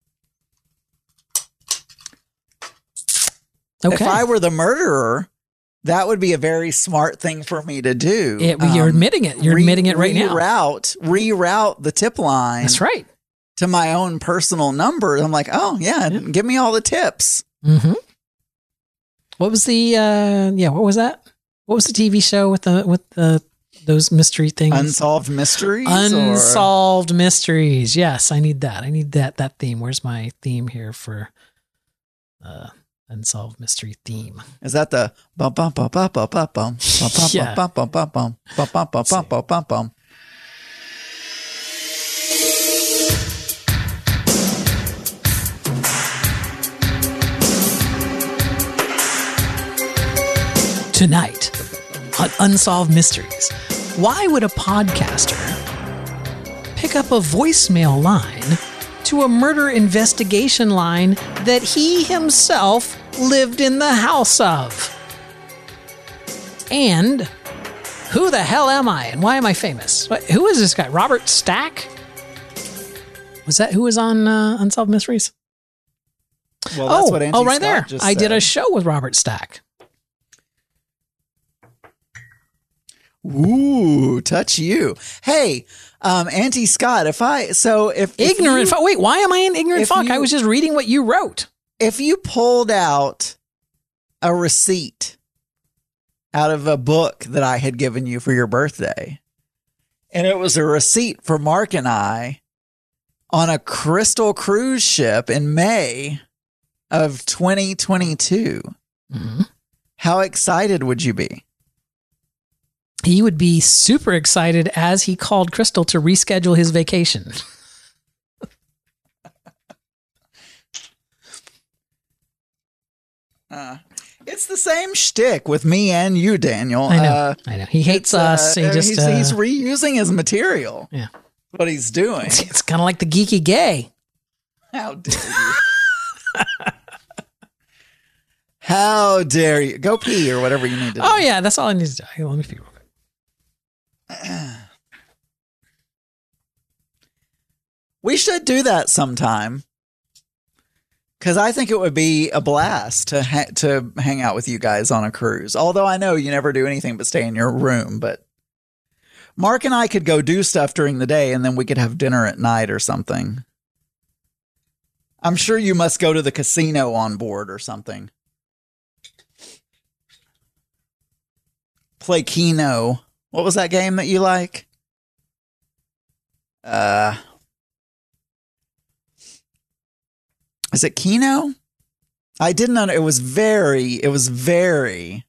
Okay. If I were the murderer, that would be a very smart thing for me to do. You're admitting it. You're admitting it right now. Reroute the tip line. That's right. To my own personal number. I'm like, oh yeah, give me all the tips. Mm-hmm. What was the? What was that? What was the TV show with those mystery things? Unsolved Mysteries. Unsolved Mysteries. Yes, I need that. I need that theme. Where's my theme here for? Unsolved Mystery theme. Is that the bum bum bum bum bum bum bum bum bum bum bum bum bum bum bum bum bum bum? Tonight on Unsolved Mysteries, why would a podcaster pick up a voicemail line to a murder investigation line that he himself lived in the house of? And who the hell am I and why am I famous? Who is this guy? Robert Stack? Was that who was on Unsolved Mysteries? Well, that's what Angie right Scott there. just I said. did a show with Robert Stack. Ooh, touch you. Hey, Auntie Scott, if ignorant fuck. Wait, why am I an ignorant fuck? I was just reading what you wrote. If you pulled out a receipt out of a book that I had given you for your birthday, and it was a receipt for Mark and I on a Crystal cruise ship in May of 2022, how excited would you be? He would be super excited as he called Crystal to reschedule his vacation. It's the same shtick with me and you, Daniel. I know. He hates us. He's reusing his material. Yeah. What he's doing. It's kind of like the geeky gay. How dare you? How dare you? Go pee or whatever you need to do. Oh, yeah. That's all I need to do. Hey, let me pee real quick. We should do that sometime. Because I think it would be a blast to hang out with you guys on a cruise. Although I know you never do anything but stay in your room. But Mark and I could go do stuff during the day and then we could have dinner at night or something. I'm sure you must go to the casino on board or something. Play Keno. What was that game that you like? Is it Keno? I didn't know. It was very, it was very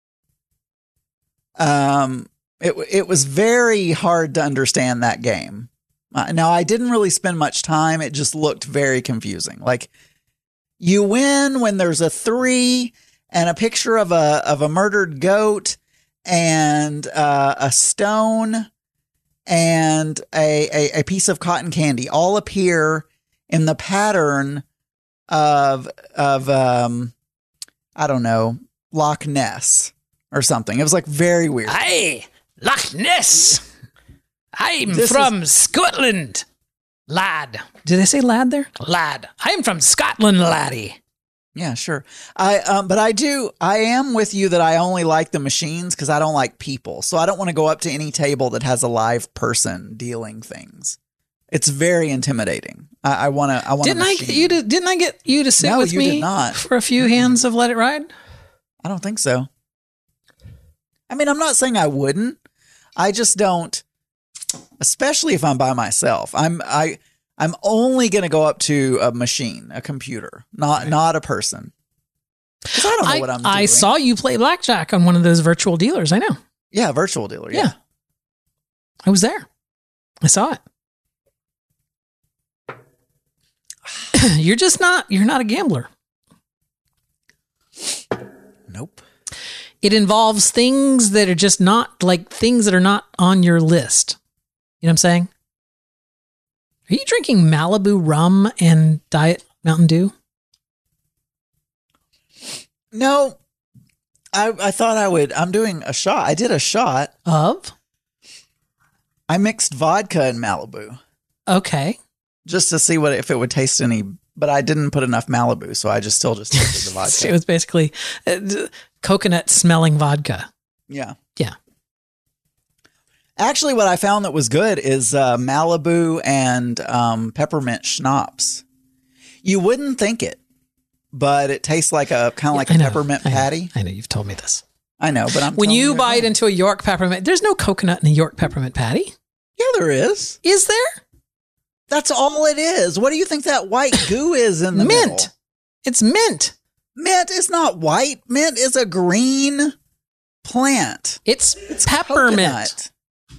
hard to understand that game. Now, I didn't really spend much time. It just looked very confusing. Like, you win when there's a 3 and a picture of a murdered goat and a stone and a piece of cotton candy all appear in the pattern of I don't know, Loch Ness or something. It was like very weird. Hey, Loch Ness. I'm from Scotland, lad. Did they say lad there? Lad. I'm from Scotland, laddie. Yeah, sure. But I am with you that I only like the machines because I don't like people. So I don't want to go up to any table that has a live person dealing things. It's very intimidating. I want to. Didn't I get you to sit with me for a few hands of Let It Ride? I don't think so. I mean, I'm not saying I wouldn't. I just don't. Especially if I'm by myself. I'm only going to go up to a machine, a computer, not a person. Because I don't know what I'm doing. I saw you play blackjack on one of those virtual dealers. I know. Yeah, virtual dealer. Yeah. I was there. I saw it. You're not a gambler. Nope. It involves things that are just not like things that are not on your list. You know what I'm saying? Are you drinking Malibu rum and Diet Mountain Dew? No. I thought I would. I'm doing a shot. I did a shot. Of? I mixed vodka and Malibu. Okay. Just to see if it would taste any, but I didn't put enough Malibu, so I just tasted the vodka. It was basically coconut smelling vodka. Yeah. Yeah. Actually, what I found that was good is Malibu and peppermint schnapps. You wouldn't think it, but it tastes like a peppermint patty. I know you've told me this. I know, but when you bite into a York peppermint, there's no coconut in a York peppermint patty. Yeah, there is. Is there? That's all it is. What do you think that white goo is in the mint? Middle? It's mint. Mint is not white. Mint is a green plant. It's peppermint. Coconut.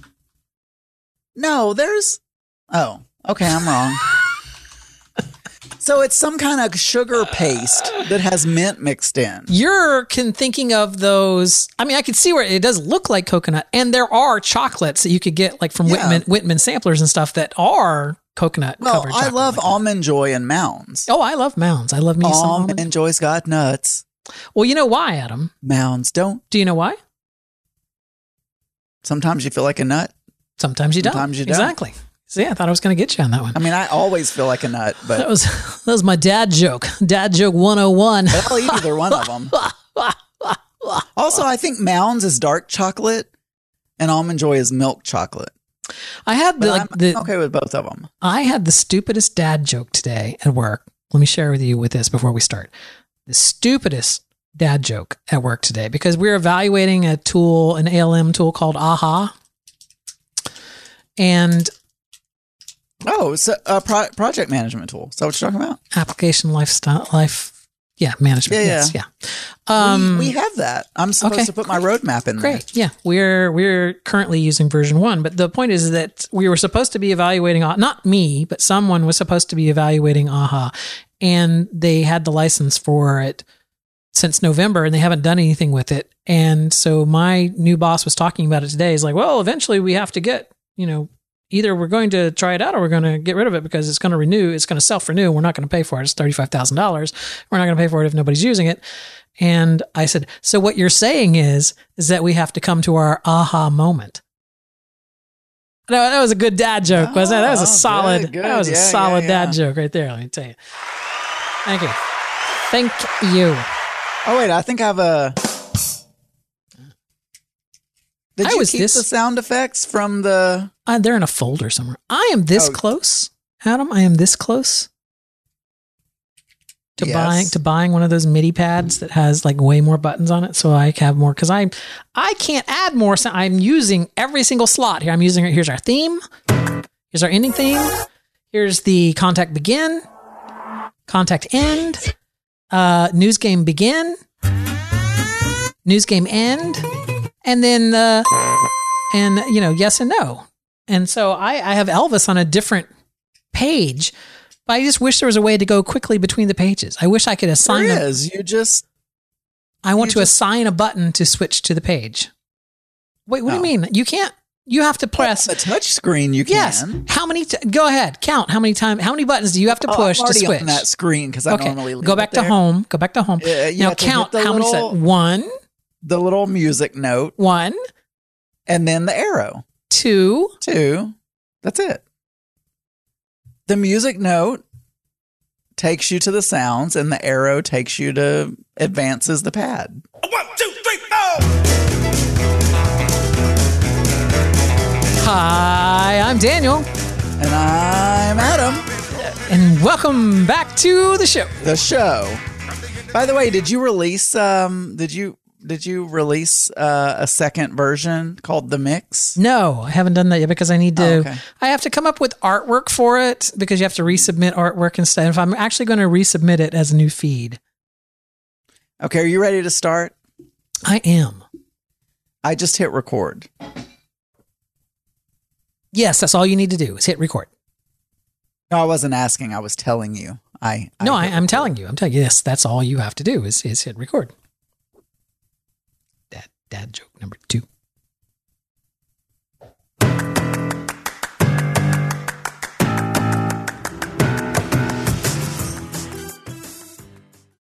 No, oh, okay, I'm wrong. So it's some kind of sugar paste that has mint mixed in. You're thinking of those. I mean, I could see where it does look like coconut, and there are chocolates that you could get like from Whitman samplers and stuff that are coconut covered. I love Almond Joy and Mounds. Oh, I love Mounds. I love me some Almond Joy's got nuts. Well, you know why, Adam? Mounds don't. Do you know why? Sometimes you feel like a nut. Sometimes you don't. Sometimes you don't. Exactly. See, I thought I was going to get you on that one. I mean, I always feel like a nut, but that was my dad joke. Dad joke 101. I'll eat either one of them. Also, I think Mounds is dark chocolate and Almond Joy is milk chocolate. I'm okay with both of them. I had the stupidest dad joke today at work. Let me share with you this before we start. The stupidest dad joke at work today, because we're evaluating a tool, an ALM tool called AHA. And it's a project management tool. Is that what you're talking about? Application management. Yeah. We have that. I'm supposed to put my roadmap in there. Great. Yeah. We're currently using version 1, but the point is that we were supposed to be evaluating, not me, but someone was supposed to be evaluating AHA, and they had the license for it since November and they haven't done anything with it. And so my new boss was talking about it today. He's like, well, eventually we have to get, either we're going to try it out or we're going to get rid of it because it's going to renew. It's going to self-renew. We're not going to pay for it. It's $35,000. We're not going to pay for it if nobody's using it. And I said, so what you're saying is that we have to come to our aha moment. No, that was a good dad joke, wasn't it? That was a solid, good. That was a solid dad joke right there. Let me tell you. Thank you. Thank you. Oh, wait, I think I have a... Did you keep the sound effects from the... They're in a folder somewhere. I am this close, Adam. I am this close to buying one of those MIDI pads that has like way more buttons on it, so I have more, because I can't add more. So I'm using every single slot here. I'm using it. Here's our theme. Here's our ending theme. Here's the contact begin, contact end, news game begin, news game end, and then yes and no. And so I have Elvis on a different page. But I just wish there was a way to go quickly between the pages. I wish I could assign. There is. I want to assign a button to switch to the page. Wait, what do you mean? You can't. You have to press a touch screen. You can. Yes. How many? Go ahead. Count how many times. How many buttons do you have to push to switch on that screen? Because I normally leave go back to home. Go back to home. Now count how many. One. The little music note. One. And then the arrow. Two. That's it. The music note takes you to the sounds, and the arrow takes you to advances the pad. 1, 2, 3, 4. Hi, I'm Daniel. And I'm Adam. And welcome back to the show. The show. By the way, did you release a second version called The Mix? No, I haven't done that yet because I need to. I have to come up with artwork for it because you have to resubmit artwork instead. If I'm actually going to resubmit it as a new feed. Okay, are you ready to start? I am. I just hit record. Yes, that's all you need to do is hit record. No, I wasn't asking. I was telling you. I'm telling you. I'm telling you. Yes, that's all you have to do is hit record. Dad joke number 2.